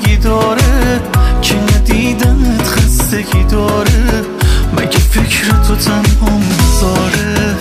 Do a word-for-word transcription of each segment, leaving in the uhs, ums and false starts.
بستگی داره که ندیدنت خستگی داره مگه فکر تو تنها میذاره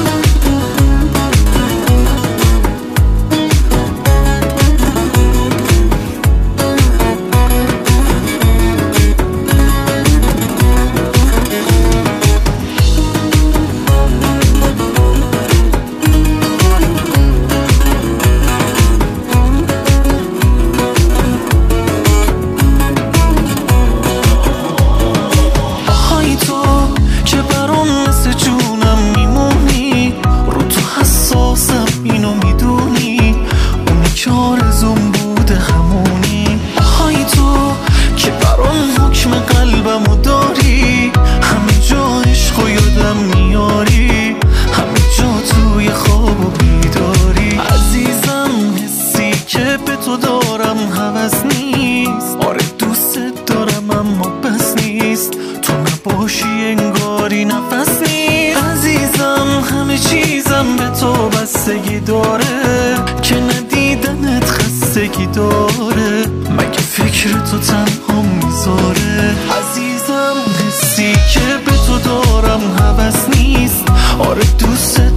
اینو میدونی اونی که آرزون بوده همونی آهای تو که برام حکم قلبمو داری همه جا عشقو یادم میاری همه جا توی خواب و بیداری عزیزم حسی که به تو دارم هوس نیست آره دوست دارم اما بس نیست تو نباشی انگاری نفس نیست عزیزم همه چیزم به تو بستگی داره که ندیدنت خستگی داره مگه فکر تو تنها میذاره عزیزم حسی که به تو دارم هوس نیست آره دوست